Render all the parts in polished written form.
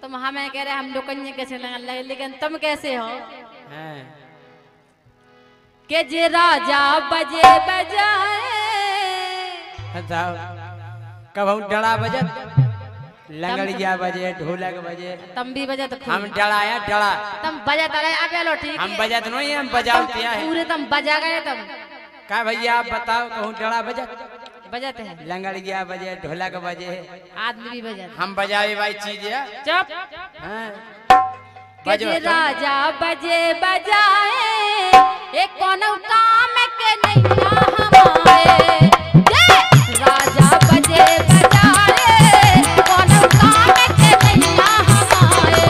तुम हमें कह रहे हम लोकन्या कैसे लगे, लेकिन तुम कैसे हो? के जे राजा बजे बजाए कब हम डड़ा बजत लंगड़िया बजे ढोलक बजे तुम भी बजत हम डड़ाया डड़ा तुम बजत रहे आगे लो ठीक हम बजत नहीं हम बजाते हैं पूरे तुम बजा गए तुम का भैया आप बताओ कहूँ डड़ा बजत बजत है लंगड़िया बजे ढोलक बजे आदमी भी बजत हम बजावे भाई चीज है चुप हाँ के राजा बजे बजाए एक कौन काम के नहीं हमारे राजा बजे बजाए कौन काम के नहीं हमारे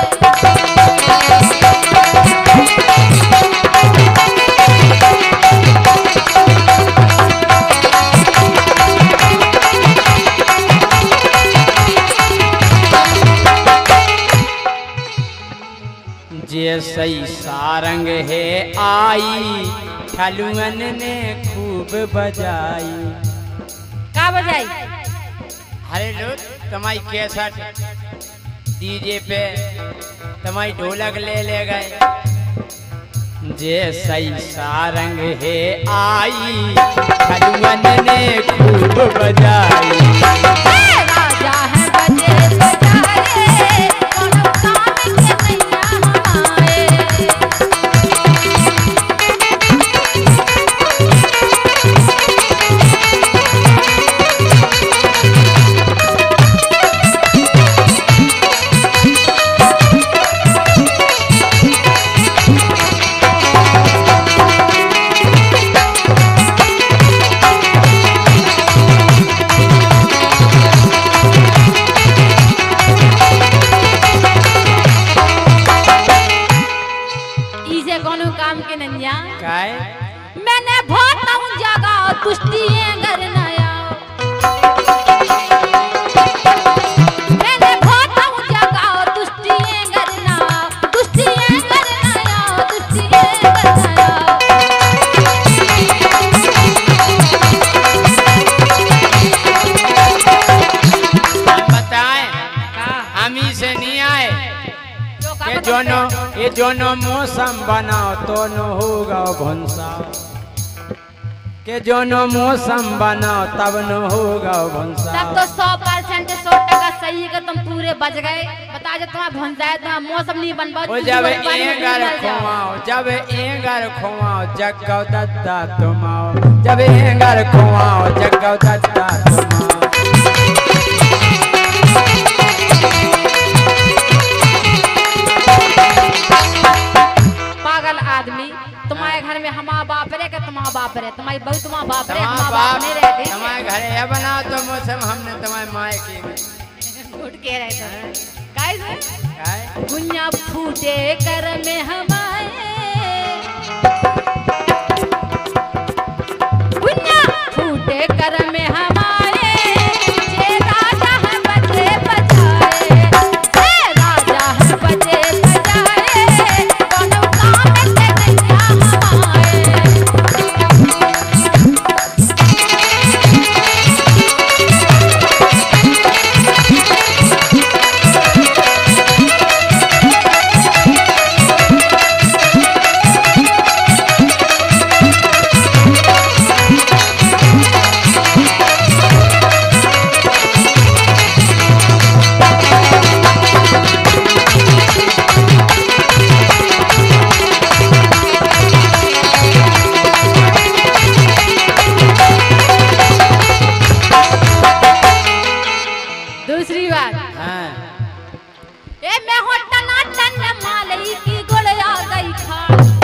जैसे सारंग है आई ठलुअन ने खूब बजाई का बजाई अरे लोग तुम्हारी कैसेट डीजे पे तुम्हारी ढोलक ले गए जैसे सारंग है आई ठलुअन ने खूब बजाई राजा है बजे बजाए कौन काम के नहीं हमारे इसे कोनो काम के नन्या काय मैंने बहुत जगह तुष्टिए घर नया मैंने बहुत जगह तुष्टिए घर ना तुष्टिए घर नया तुष्टिए घर हम बताएं का हम ही से नहीं आए जो का ये दोनों मौसम बनाओ तो न होगा भंसा के दोनों मौसम बनाओ तब न होगा भंसा तब तो 100% 100% सही है कि तुम पूरे बच गए। बता जो तुम्हारा भंसाए तुम्हारा मौसम नहीं बन पाओ जब एंगर खोआओ जग दद्दा तुम आओ जब एंगर खोआओ जग दद्दा तुम आओ पागल आदमी तुम्हारे घर में हमारा बाप रे के तुम्हारा बाप रे तुम्हारी बहू तुम्हारा बाप रे हमारा बाप नहीं रहते तुम्हारे घर है बनाओ तो मौसम हमने तुम्हारे माए की उठ के रहते कैसे गुन्या फूटे कर में हमारे गुन्या फूटे कर में हमारे जे राजा है बजे बजाए जे राजा है बजे बजाए कोनो काम के नहीं हमारे दूसरी बात हाँ ए मैं हो टना टन मालई की गोलियां गई खा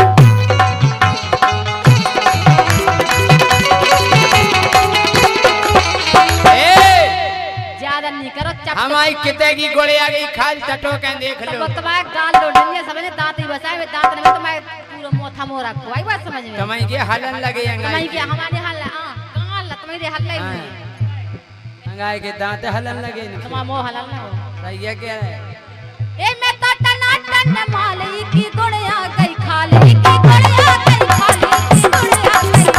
ज्यादा नहीं करो चप हमारी किते की गोली आ गई खाल चटो के देख लो तुम्हारे गाल दो डंडे समझे दांत ही बसाए हुए दांत में तुम्हारे पूरा मोथा मोरा को आई बात समझ में तुम्हारी के हलन लगे तुम्हारी के हमारे हल्ला कहां ला तुम्हारे हल्ला ही अंगाई के दांत हलन लगे तुम्हारा मुंह हल्ला ना हो सही है क्या है ए मैं तो टना टन मालई की गोलियां गई खाली की गोलियां गई खाली की गोलियां गई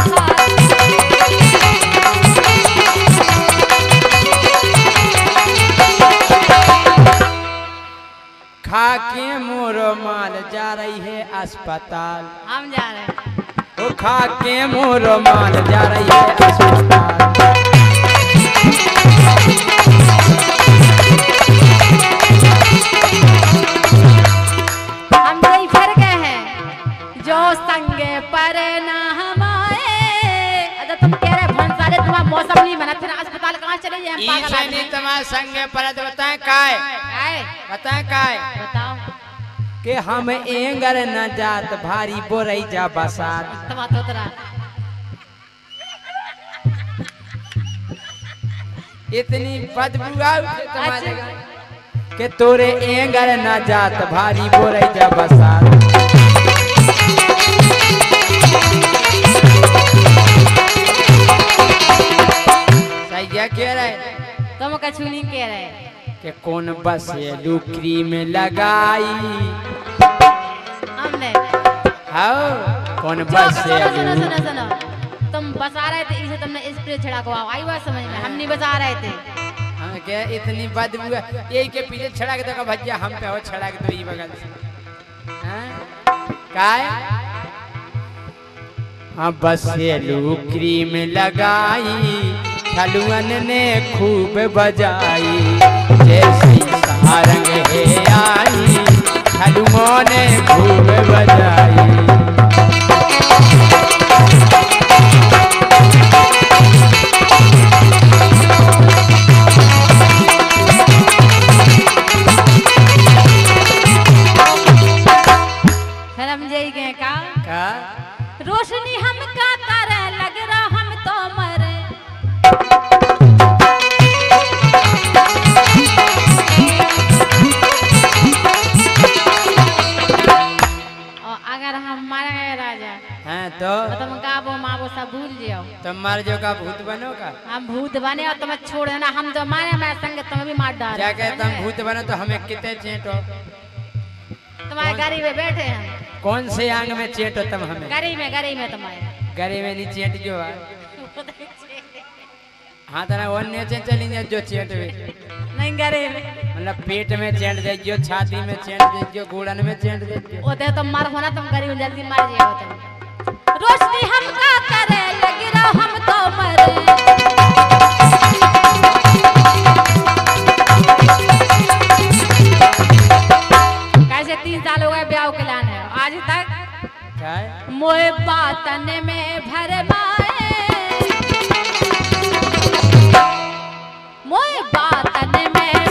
खाली खा के मोरो माल जा रही है अस्पताल। हम जा रहे हैं। वो खा के मोरो माल जा रही है अस्पताल। हम यही फर्क है जो संगे पर ना हमारे। अच्छा तुम कह रहे भंसाले तुम्हारा मौसम नहीं बना, फिर अस्पताल कहाँ चले जाए? हम पागल आदमी हैं। तुम्हारे संगे पर बताए काय काय? बताए काय बताओ। कि हम एंगर न जात भारी बोरई जा बसात। तमा तोतरा इतनी बदबू आउट तुम्हारे कि तोरे एंगर न जात भारी बोरई जा बसात। सही क्या कह रहे? तुम कछु नहीं कह रहे कि कौन बस ये क्रीम लगाई। हमने हाँ कौन जो बस सुनो ये सुनो सुनो सुनो, तुम बसा रहे थे इसे, तुमने स्प्रे छिड़ा को आई बात समझ में? हम नहीं बसा रहे थे। हाँ क्या इतनी बदबू है? यही के पीछे छड़ा के देखो भैया, हम पे हो छड़ा के तो ये बगल से। हाँ काय? हाँ बस ये क्रीम लगाई, हलुअन ने खूब बजाई, जैसी सारंग है आई, हलुओं ने खूब बजाई। समझे गए का? का रोशनी हम का करे लग रहा हम तो मरे। और अगर हम मारा गए राजा हैं तो तुम का वो माँ वो सब भूल जाओ। तुम मार जो का भूत बनो का? हम भूत बने और तुम्हें छोड़ देना, हम तो मारे मैं संग तुम्हें भी मार डाल। क्या कहते तुम भूत बनो तो हमें कितने चेटो? तुम्हारे गाड़ी में बैठे हैं, कौन से आंग में चेटो तुम हमें? गाड़ी में तुम्हारे गरे में नहीं चेट जो है। हाँ तना वो नहीं चेट चली जाए जो चेट में, नहीं गाड़ी में मतलब पेट में चेट जाइयो, छाती में चेट जाइयो, गोड़न में चेट जाइयो। होते तुम मार होना, तुम गाड़ी में जल्दी मार जाओ तुम। रोशनी हम का करे लग रहा हम तो मरे। कैसे 3 साल हो गए ब्याह के लाने, आज तक क्या है? मोए बातन में भरमाए, मोए बातन में